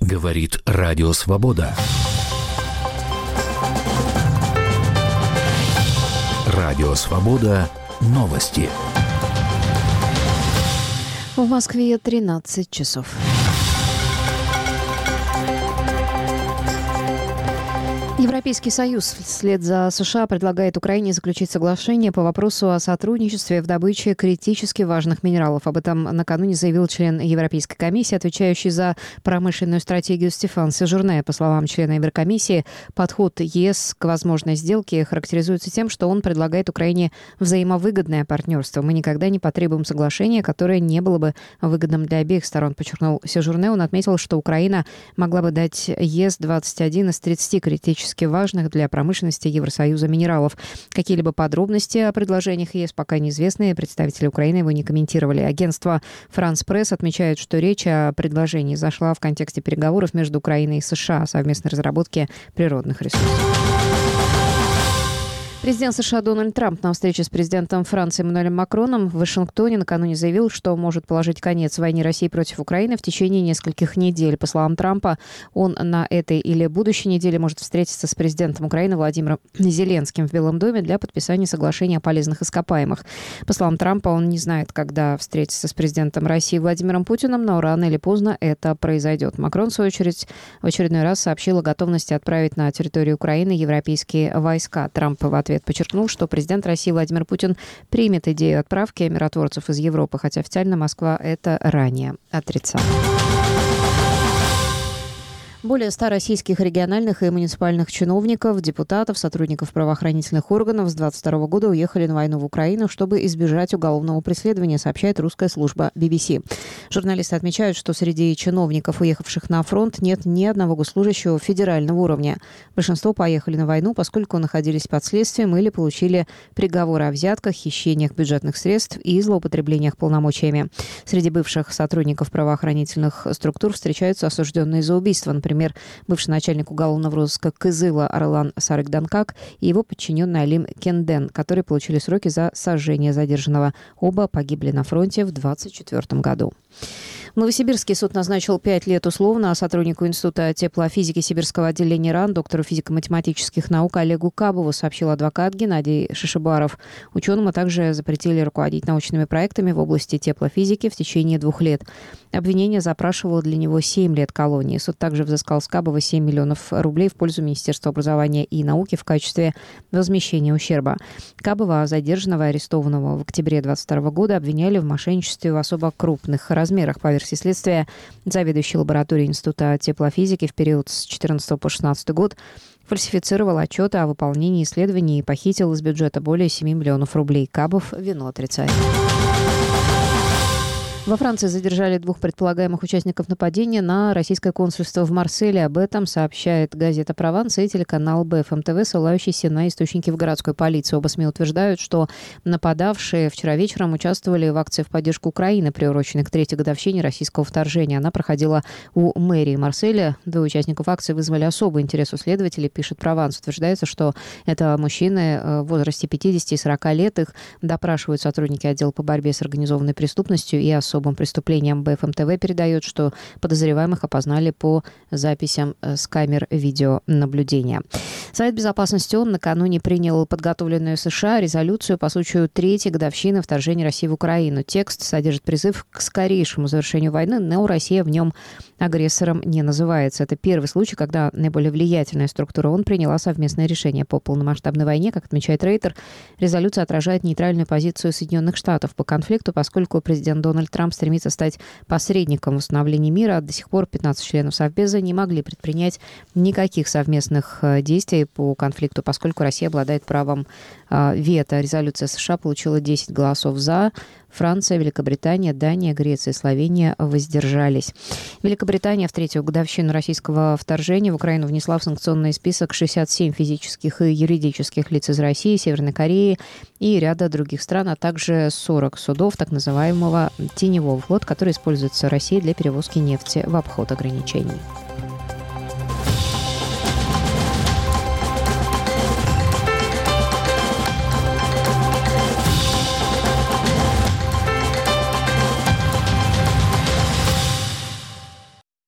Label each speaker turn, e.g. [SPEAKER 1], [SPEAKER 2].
[SPEAKER 1] Говорит Радио Свобода. Радио Свобода. Новости.
[SPEAKER 2] В Москве 13 часов. Европейский Союз вслед за США предлагает Украине заключить соглашение по вопросу о сотрудничестве в добыче критически важных минералов. Об этом накануне заявил член Европейской комиссии, отвечающий за промышленную стратегию Стефан Сежурне. По словам члена Еврокомиссии, подход ЕС к возможной сделке характеризуется тем, что он предлагает Украине взаимовыгодное партнерство. Мы никогда не потребуем соглашения, которое не было бы выгодным для обеих сторон, подчеркнул Сежурне. Он отметил, что Украина могла бы дать ЕС 21 из 30 критически важных для промышленности Евросоюза минералов. Какие-либо подробности о предложениях ЕС пока неизвестны. Представители Украины его не комментировали. Агентство «Франс Пресс» отмечает, что речь о предложении зашла в контексте переговоров между Украиной и США о совместной разработке природных ресурсов. Президент США Дональд Трамп на встрече с президентом Франции Эммануэлем Макроном в Вашингтоне накануне заявил, что может положить конец войне России против Украины в течение нескольких недель. По словам Трампа, он на этой или будущей неделе может встретиться с президентом Украины Владимиром Зеленским в Белом доме для подписания соглашения о полезных ископаемых. По словам Трампа, он не знает, когда встретиться с президентом России Владимиром Путиным, но рано или поздно это произойдет. Макрон, в свою очередь, в очередной раз сообщил о готовности отправить на территорию Украины европейские войска. Трамп в ответ подчеркнул, что президент России Владимир Путин примет идею отправки миротворцев из Европы, хотя официально Москва это ранее отрицала. Более 100 российских региональных и муниципальных чиновников, депутатов, сотрудников правоохранительных органов с 22 года уехали на войну в Украину, чтобы избежать уголовного преследования, сообщает русская служба BBC. Журналисты отмечают, что среди чиновников, уехавших на фронт, нет ни одного госслужащего федерального уровня. Большинство поехали на войну, поскольку находились под следствием или получили приговоры о взятках, хищениях бюджетных средств и злоупотреблениях полномочиями. Среди бывших сотрудников правоохранительных структур встречаются осужденные за убийство. Например, бывший начальник уголовного розыска Кызыла Арлан Сарык-Данкак и его подчиненный Алим Кенден, которые получили сроки за сожжение задержанного. Оба погибли на фронте в 2024 году. Новосибирский суд назначил 5 лет условно сотруднику Института теплофизики Сибирского отделения РАН, доктору физико-математических наук Олегу Кабову, сообщил адвокат Геннадий Шишибаров. Ученому также запретили руководить научными проектами в области теплофизики в течение 2 лет. Обвинение запрашивало для него 7 лет колонии. Суд также взыскал с Кабова 7 миллионов рублей в пользу Министерства образования и науки в качестве возмещения ущерба. Кабова, задержанного и арестованного в октябре 2022 года, обвиняли в мошенничестве в особо крупных размерах. По версии следствия, заведующий лабораторией Института теплофизики в период с 2014 по 2016 год фальсифицировал отчеты о выполнении исследований и похитил из бюджета более 7 миллионов рублей. Кабов вину отрицает. Во Франции задержали 2 предполагаемых участников нападения на российское консульство в Марселе. Об этом сообщает газета «Прованс» и телеканал БФМ-ТВ, ссылающийся на источники в городской полиции. Оба СМИ утверждают, что нападавшие вчера вечером участвовали в акции в поддержку Украины, приуроченной к 3-й годовщине российского вторжения. Она проходила у мэрии Марселя. 2 участников акции вызвали особый интерес у следователей, пишет «Прованс». Утверждается, что это мужчины в возрасте 50 и 40 лет. Их допрашивают сотрудники отдела по борьбе с организованной преступностью и особым преступлением. БФМ-ТВ передает, что подозреваемых опознали по записям с камер видеонаблюдения. Совет безопасности ООН накануне принял подготовленную США резолюцию по случаю 3-й годовщины вторжения России в Украину. Текст содержит призыв к скорейшему завершению войны, но Россия в нем агрессором не называется. Это первый случай, когда наиболее влиятельная структура ООН приняла совместное решение по полномасштабной войне. Как отмечает Рейтер, резолюция отражает нейтральную позицию Соединенных Штатов по конфликту, поскольку президент Дональд Трамп стремится стать посредником в установлении мира. До сих пор 15 членов Совбеза не могли предпринять никаких совместных действий по конфликту, поскольку Россия обладает правом вето. Резолюция США получила 10 голосов «за». Франция, Великобритания, Дания, Греция и Словения воздержались. Великобритания в 3-ю годовщину российского вторжения в Украину внесла в санкционный список 67 физических и юридических лиц из России, Северной Кореи и ряда других стран, а также 40 судов так называемого теневого флота, который используется Россией для перевозки нефти в обход ограничений.